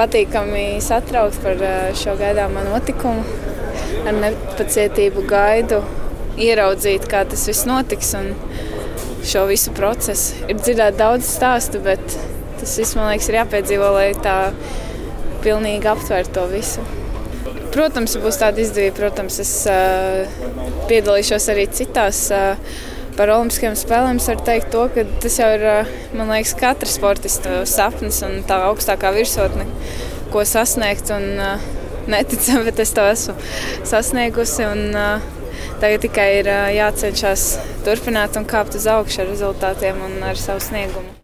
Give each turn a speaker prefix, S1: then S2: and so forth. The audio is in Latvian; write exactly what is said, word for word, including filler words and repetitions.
S1: patīkami satraukts par šo gaidāmo notikumu. Ar nepacietību gaidu ieraudzīt, kā tas viss notiks un šo visu procesu. Ir dzirdēt daudz stāstu, bet tas viss, man liekas, ir jāpiedzīvo, lai tā pilnīgi aptver to visu. Protams, ja būs tāda izdevība, protams, es uh, piedalīšos arī citās uh, paralimpiskajām spēlēm. Es varu teikt to, ka tas jau ir, uh, man liekas, katra sportista sapnis un tā augstākā virsotne, ko sasniegt. Un, uh, neticam, bet es to esmu sasniegusi. Un, uh, tagad tikai ir uh, jācenšas turpināt un kāpt uz augšu ar rezultātiem un ar savu sniegumu.